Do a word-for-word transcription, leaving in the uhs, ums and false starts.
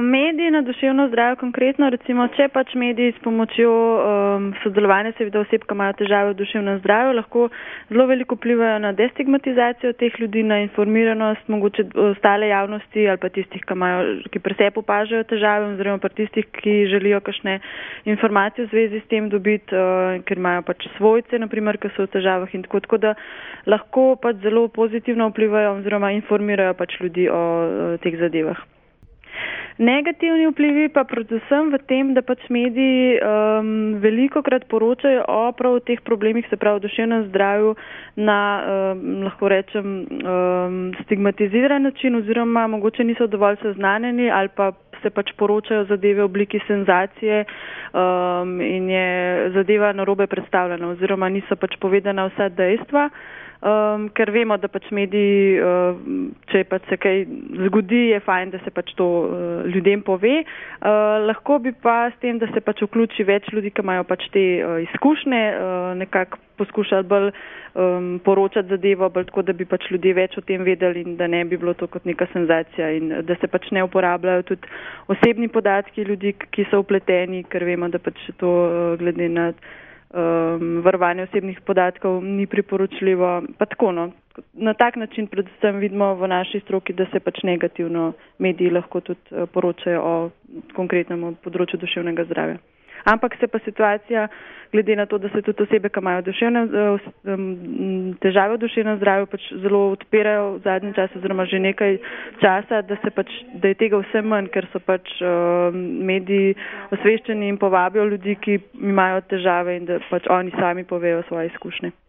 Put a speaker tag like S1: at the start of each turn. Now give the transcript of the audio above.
S1: mediji na duševno zdravje konkretno, recimo, če pač mediji s pomočjo um, sodelovanja seveda oseb, ki imajo težave v duševnem zdravju, lahko zelo veliko vplivajo na destigmatizacijo teh ljudi, na informiranost, mogoče ostale javnosti ali pa tistih, ki, imajo, ki pri sebi opažajo težave, oziroma pa tistih, ki želijo kakšne informacije v zvezi s tem dobiti, uh, ker imajo pač svojce, naprimer, ki so v težavah in tako, tako da lahko pač zelo pozitivno vplivajo oziroma informirajo pač ljudi o uh, teh zadevah. Negativni vplivi pa predvsem v tem, da pač mediji um, veliko krat poročajo o prav teh problemih, se pravi v duševnem zdravju, na, um, lahko rečem, um, stigmatiziran način oziroma mogoče niso dovolj seznanjeni ali pa se pač poročajo zadeve v obliki senzacije um, in je zadeva narobe predstavljena oziroma niso pač povedana vsa dejstva. Um, ker vemo, da pač mediji, uh, če pač se kaj zgodi, je fajn, da se pač to uh, ljudem pove. Uh, lahko bi pa s tem, da se pač vključi več ljudi, ki imajo pač te uh, izkušnje, uh, nekako poskušali bolj um, poročati zadevo, bolj tako, da bi pač ljudje več o tem vedeli in da ne bi bilo to kot neka senzacija in da se pač ne uporabljajo tudi osebni podatki ljudi, ki so vpleteni, ker vemo, da pač to uh, glede na Um, varovanje osebnih podatkov ni priporočljivo. Pa tako, no, na tak način predvsem vidimo v naši stroki, da se pač negativno mediji lahko tudi uh, poročajo o konkretnem področju duševnega zdravja. Ampak se pa situacija, glede na to, da se tudi osebe, ki imajo duševne, um, težave v duševnem zdravju, pač zelo odpirajo v zadnjem času, oziroma že nekaj časa, da, se pač, da je tega vse manj, ker so pač um, mediji osveščeni in povabijo ljudi, ki imajo težave in da pač oni sami povejo svoje izkušnje.